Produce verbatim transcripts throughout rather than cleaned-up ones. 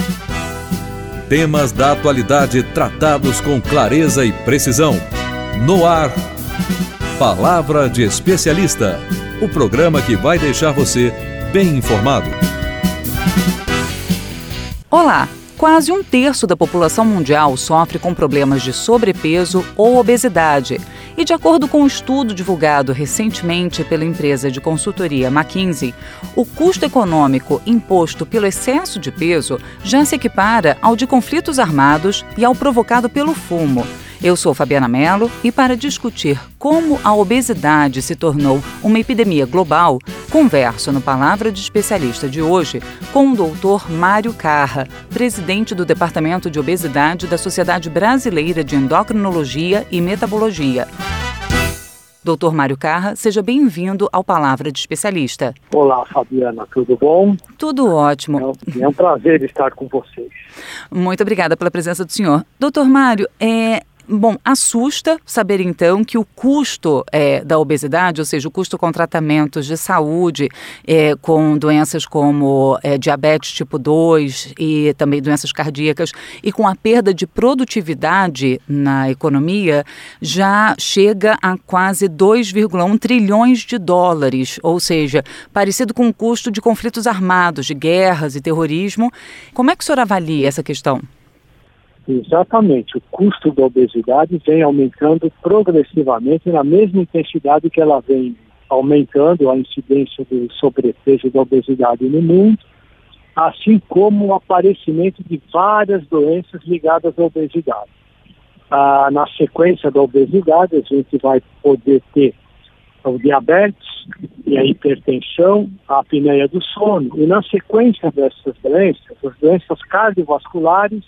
Temas da atualidade tratados com clareza e precisão. No ar, Palavra de Especialista. O programa que vai deixar você bem informado. Olá! Quase um terço da população mundial sofre com problemas de sobrepeso ou obesidade. E de acordo com um estudo divulgado recentemente pela empresa de consultoria McKinsey, o custo econômico imposto pelo excesso de peso já se equipara ao de conflitos armados e ao provocado pelo fumo. Eu sou Fabiana Mello e para discutir como a obesidade se tornou uma epidemia global, converso no Palavra de Especialista de hoje com o doutor Mário Carra, presidente do Departamento de Obesidade da Sociedade Brasileira de Endocrinologia e Metabologia. doutor Mário Carra, seja bem-vindo ao Palavra de Especialista. Olá, Fabiana, tudo bom? Tudo ótimo. É um prazer estar com vocês. Muito obrigada pela presença do senhor. doutor Mário, é... Bom, assusta saber então que o custo é, da obesidade, ou seja, o custo com tratamentos de saúde, é, com doenças como é, diabetes tipo dois e também doenças cardíacas, e com a perda de produtividade na economia, já chega a quase dois vírgula um trilhões de dólares, ou seja, parecido com o custo de conflitos armados, de guerras e terrorismo. Como é que o senhor avalia essa questão? Exatamente, o custo da obesidade vem aumentando progressivamente na mesma intensidade que ela vem aumentando a incidência do sobrepeso e da obesidade no mundo, assim como o aparecimento de várias doenças ligadas à obesidade. Ah, na sequência da obesidade, a gente vai poder ter o diabetes e a hipertensão, a apneia do sono, e na sequência dessas doenças, as doenças cardiovasculares,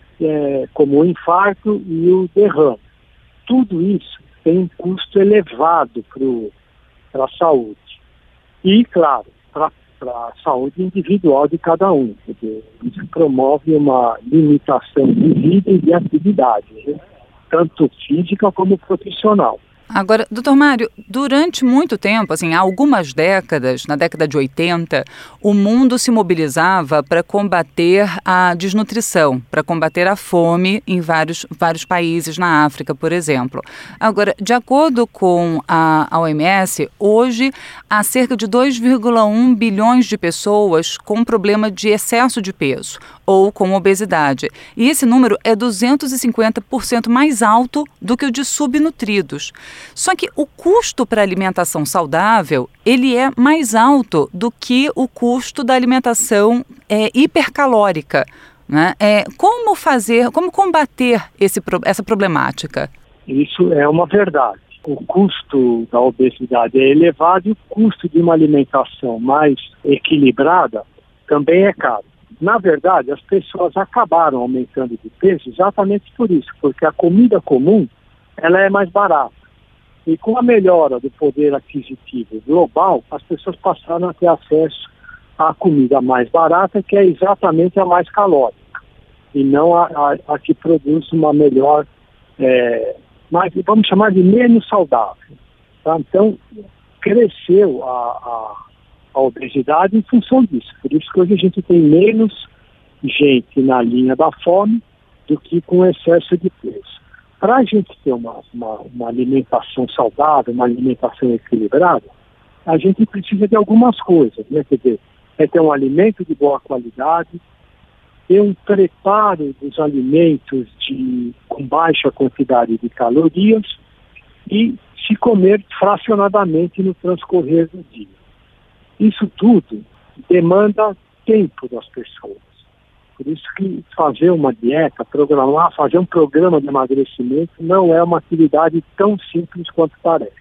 É, como o infarto e o derrame. Tudo isso tem um custo elevado para a saúde. E, claro, para a saúde individual de cada um. Porque isso promove uma limitação de vida e de atividade, né? Tanto física como profissional. Agora, doutor Mário, durante muito tempo, assim, há algumas décadas, na década de oitenta, o mundo se mobilizava para combater a desnutrição, para combater a fome em vários, vários países, na África, por exemplo. Agora, de acordo com a, a O M S, hoje há cerca de dois vírgula um bilhões de pessoas com problema de excesso de peso ou com obesidade. E esse número é duzentos e cinquenta por cento mais alto do que o de subnutridos. Só que o custo para a alimentação saudável, ele é mais alto do que o custo da alimentação é, hipercalórica, né? É, como fazer, como combater esse, essa problemática? Isso é uma verdade. O custo da obesidade é elevado e o custo de uma alimentação mais equilibrada também é caro. Na verdade, as pessoas acabaram aumentando de peso exatamente por isso, porque a comida comum ela é mais barata. E com a melhora do poder aquisitivo global, as pessoas passaram a ter acesso à comida mais barata, que é exatamente a mais calórica, e não a, a, a que produz uma melhor, é, mais, vamos chamar de menos saudável. Tá? Então, cresceu a, a, a obesidade em função disso. Por isso que hoje a gente tem menos gente na linha da fome do que com excesso de peso. Para a gente ter uma, uma, uma alimentação saudável, uma alimentação equilibrada, a gente precisa de algumas coisas, né? Quer dizer, é ter um alimento de boa qualidade, ter um preparo dos alimentos de, com baixa quantidade de calorias e se comer fracionadamente no transcorrer do dia. Isso tudo demanda tempo das pessoas. Por isso que fazer uma dieta, programar, fazer um programa de emagrecimento não é uma atividade tão simples quanto parece.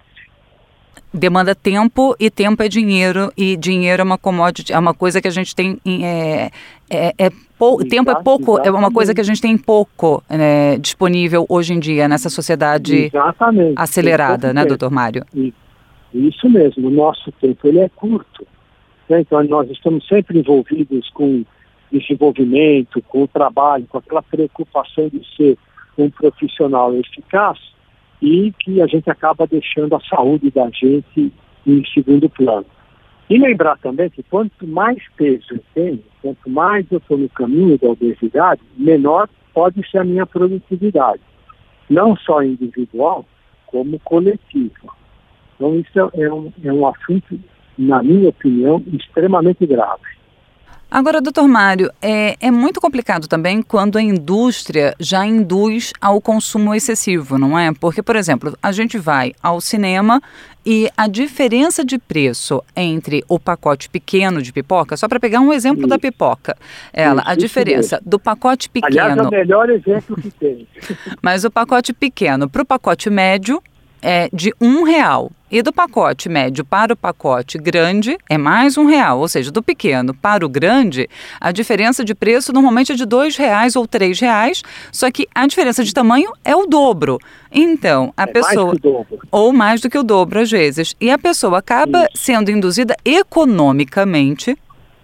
Demanda tempo e tempo é dinheiro, e dinheiro é uma commodity, é uma coisa que a gente tem, é, é, é pou, Exato, tempo é pouco, exatamente. É uma coisa que a gente tem pouco é, disponível hoje em dia nessa sociedade exatamente. acelerada, né, doutor Mário? Isso mesmo, o nosso tempo ele é curto. Né? Então nós estamos sempre envolvidos com desenvolvimento, com o trabalho, com aquela preocupação de ser um profissional eficaz, e que a gente acaba deixando a saúde da gente em segundo plano. E lembrar também que quanto mais peso eu tenho, quanto mais eu estou no caminho da obesidade, menor pode ser a minha produtividade. Não só individual, como coletiva. Então isso é um, é um assunto, na minha opinião, extremamente grave. Agora, doutor Mário, é, é muito complicado também quando a indústria já induz ao consumo excessivo, não é? Porque, por exemplo, a gente vai ao cinema e a diferença de preço entre o pacote pequeno de pipoca, só para pegar um exemplo isso. da pipoca, ela, isso, a diferença do pacote pequeno... Aliás, é o melhor exemplo que tem. Mas o pacote pequeno para o pacote médio é de um real. E do pacote médio para o pacote grande é mais um real. Ou seja, do pequeno para o grande, a diferença de preço normalmente é de dois reais ou três reais, só que a diferença de tamanho é o dobro. Então, a é pessoa... Mais que o dobro. Ou mais do que o dobro, às vezes. E a pessoa acaba Isso. sendo induzida economicamente.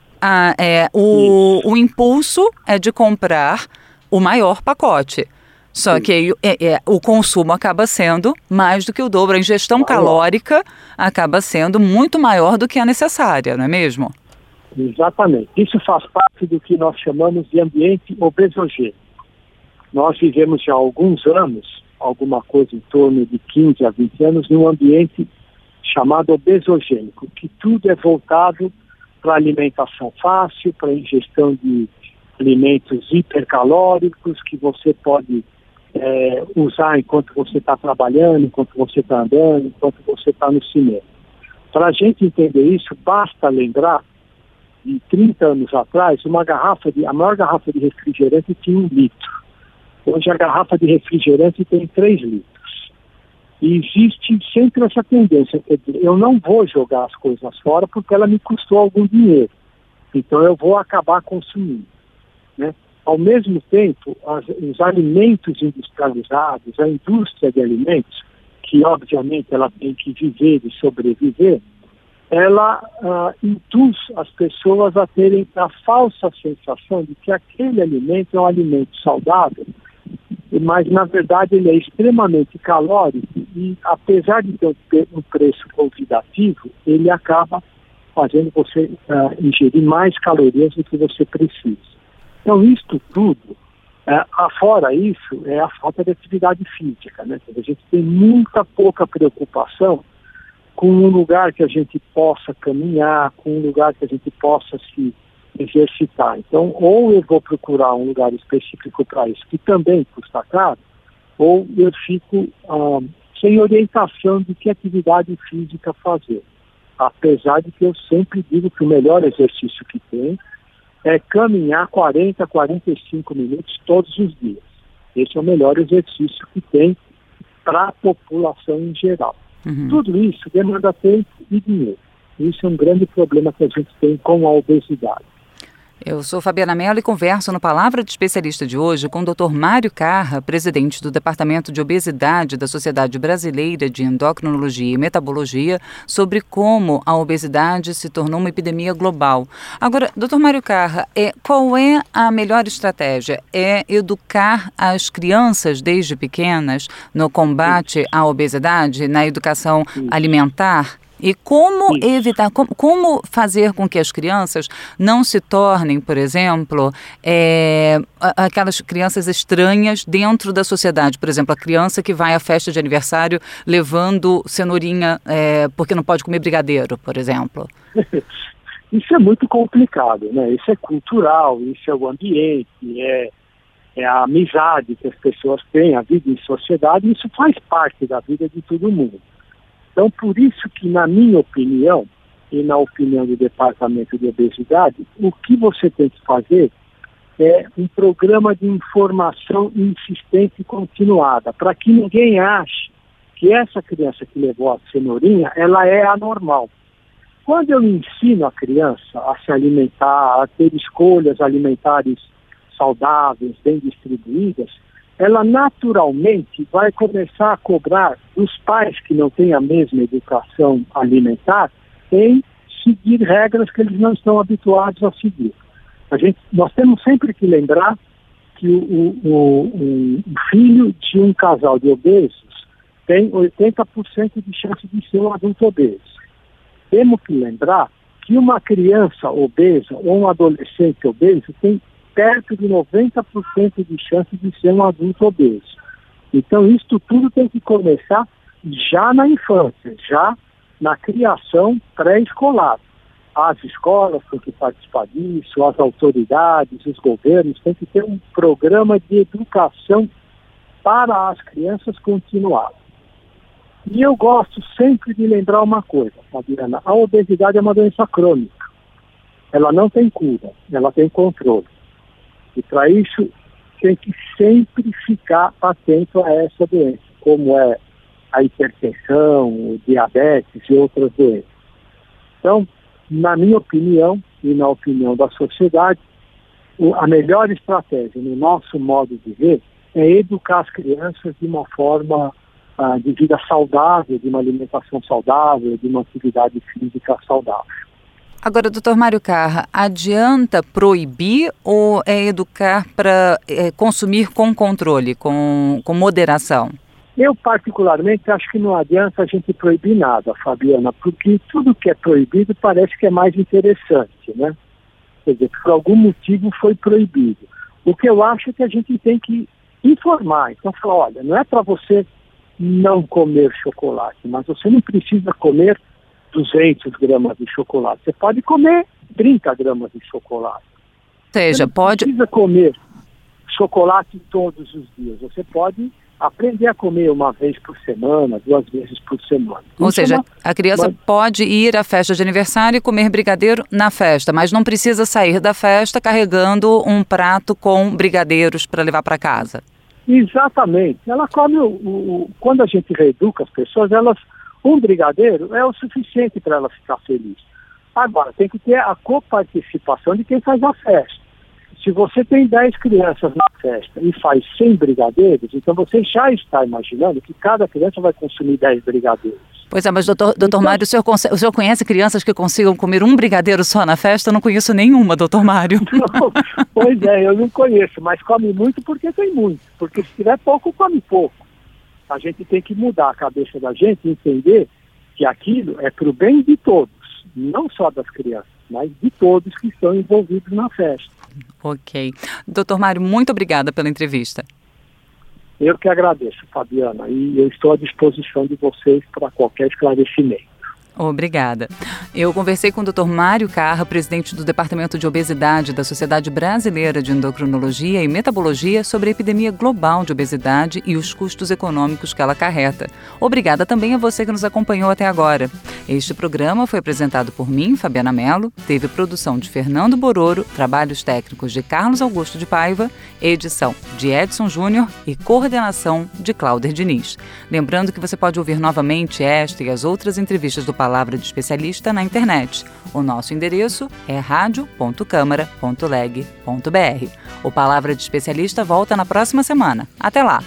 A, é, o, o impulso é de comprar o maior pacote. Só Sim. que é, é, o consumo acaba sendo mais do que o dobro. A ingestão maior. calórica acaba sendo muito maior do que a necessária, não é mesmo? Exatamente. Isso faz parte do que nós chamamos de ambiente obesogênico. Nós vivemos já há alguns anos, alguma coisa em torno de quinze a vinte anos, num ambiente chamado obesogênico, que tudo é voltado para alimentação fácil, para ingestão de alimentos hipercalóricos que você pode É, usar enquanto você está trabalhando, enquanto você está andando, enquanto você está no cinema. Para a gente entender isso, basta lembrar de trinta anos atrás, uma garrafa de, a maior garrafa de refrigerante tinha um litro. Hoje a garrafa de refrigerante tem três litros. E existe sempre essa tendência, quer dizer, eu não vou jogar as coisas fora porque ela me custou algum dinheiro. Então eu vou acabar consumindo, né? Ao mesmo tempo, as, os alimentos industrializados, a indústria de alimentos, que obviamente ela tem que viver e sobreviver, ela uh, induz as pessoas a terem a falsa sensação de que aquele alimento é um alimento saudável, mas na verdade ele é extremamente calórico e apesar de ter um preço convidativo, ele acaba fazendo você uh, ingerir mais calorias do que você precisa. Então, isto tudo, é, afora isso, é a falta de atividade física, né? A gente tem muita pouca preocupação com um lugar que a gente possa caminhar, com um lugar que a gente possa se exercitar. Então, ou eu vou procurar um lugar específico para isso, que também custa caro, ou eu fico ah, sem orientação de que atividade física fazer. Apesar de que eu sempre digo que o melhor exercício que tem é caminhar quarenta, quarenta e cinco minutos todos os dias. Esse é o melhor exercício que tem para a população em geral. Uhum. Tudo isso demanda tempo e dinheiro. Isso é um grande problema que a gente tem com a obesidade. Eu sou Fabiana Mello e converso no Palavra de Especialista de hoje com o doutor Mário Carra, presidente do Departamento de Obesidade da Sociedade Brasileira de Endocrinologia e Metabologia, sobre como a obesidade se tornou uma epidemia global. Agora, doutor Mário Carra, é, qual é a melhor estratégia? É educar as crianças desde pequenas no combate à obesidade, na educação alimentar? E como Isso. evitar, como, como fazer com que as crianças não se tornem, por exemplo, é, aquelas crianças estranhas dentro da sociedade? Por exemplo, a criança que vai à festa de aniversário levando cenourinha é, porque não pode comer brigadeiro, por exemplo. Isso é muito complicado, né? Isso é cultural, isso é o ambiente, é, é a amizade que as pessoas têm, a vida em sociedade, isso faz parte da vida de todo mundo. Então, por isso que, na minha opinião, e na opinião do Departamento de Obesidade, o que você tem que fazer é um programa de informação insistente e continuada, para que ninguém ache que essa criança que levou a cenourinha, ela é anormal. Quando eu ensino a criança a se alimentar, a ter escolhas alimentares saudáveis, bem distribuídas, ela naturalmente vai começar a cobrar dos pais que não têm a mesma educação alimentar em seguir regras que eles não estão habituados a seguir. A gente, nós temos sempre que lembrar que o, o, o filho de um casal de obesos tem oitenta por cento de chance de ser um adulto obeso. Temos que lembrar que uma criança obesa ou um adolescente obeso tem perto de noventa por cento de chance de ser um adulto obeso. Então, isso tudo tem que começar já na infância, já na criação pré-escolar. As escolas têm que participar disso, as autoridades, os governos têm que ter um programa de educação para as crianças continuarem. E eu gosto sempre de lembrar uma coisa, Fabiana, a obesidade é uma doença crônica. Ela não tem cura, ela tem controle. E para isso tem que sempre ficar atento a essa doença, como é a hipertensão, o diabetes e outras doenças. Então, na minha opinião e na opinião da sociedade, a melhor estratégia no nosso modo de ver é educar as crianças de uma forma uh, de vida saudável, de uma alimentação saudável, de uma atividade física saudável. Agora, doutor Mário Carra, adianta proibir ou é educar para é, consumir com controle, com, com moderação? Eu, particularmente, acho que não adianta a gente proibir nada, Fabiana, porque tudo que é proibido parece que é mais interessante, né? Quer dizer, por algum motivo foi proibido. O que eu acho é que a gente tem que informar. Então, falar, olha, não é para você não comer chocolate, mas você não precisa comer duzentas gramas de chocolate. Você pode comer trinta gramas de chocolate. Ou seja, você não pode... precisa comer chocolate todos os dias. Você pode aprender a comer uma vez por semana, duas vezes por semana. Ou Isso seja, é uma... a criança uma... pode ir à festa de aniversário e comer brigadeiro na festa, mas não precisa sair da festa carregando um prato com brigadeiros para levar para casa. Exatamente. Ela come o, o... Quando a gente reeduca as pessoas, elas... Um brigadeiro é o suficiente para ela ficar feliz. Agora, tem que ter a coparticipação de quem faz a festa. Se você tem dez crianças na festa e faz cem brigadeiros, então você já está imaginando que cada criança vai consumir dez brigadeiros. Pois é, mas doutor, doutor então, Mário, o senhor, o senhor conhece crianças que consigam comer um brigadeiro só na festa? Eu não conheço nenhuma, doutor Mário. Não, pois é, eu não conheço, mas come muito porque tem muito. Porque se tiver pouco, come pouco. A gente tem que mudar a cabeça da gente e entender que aquilo é para o bem de todos, não só das crianças, mas de todos que estão envolvidos na festa. Ok. doutor Mário, muito obrigada pela entrevista. Eu que agradeço, Fabiana, e eu estou à disposição de vocês para qualquer esclarecimento. Obrigada. Eu conversei com o doutor Mário Carra, presidente do Departamento de Obesidade da Sociedade Brasileira de Endocrinologia e Metabologia, sobre a epidemia global de obesidade e os custos econômicos que ela acarreta. Obrigada também a você que nos acompanhou até agora. Este programa foi apresentado por mim, Fabiana Mello, teve produção de Fernando Bororo, trabalhos técnicos de Carlos Augusto de Paiva, edição de Edson Júnior e coordenação de Cláudia Diniz. Lembrando que você pode ouvir novamente esta e as outras entrevistas do Palavra de Especialista na internet. O nosso endereço é rádio ponto câmara ponto leg ponto br. O Palavra de Especialista volta na próxima semana. Até lá!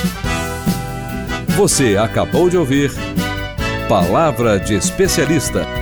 Você acabou de ouvir Palavra de Especialista.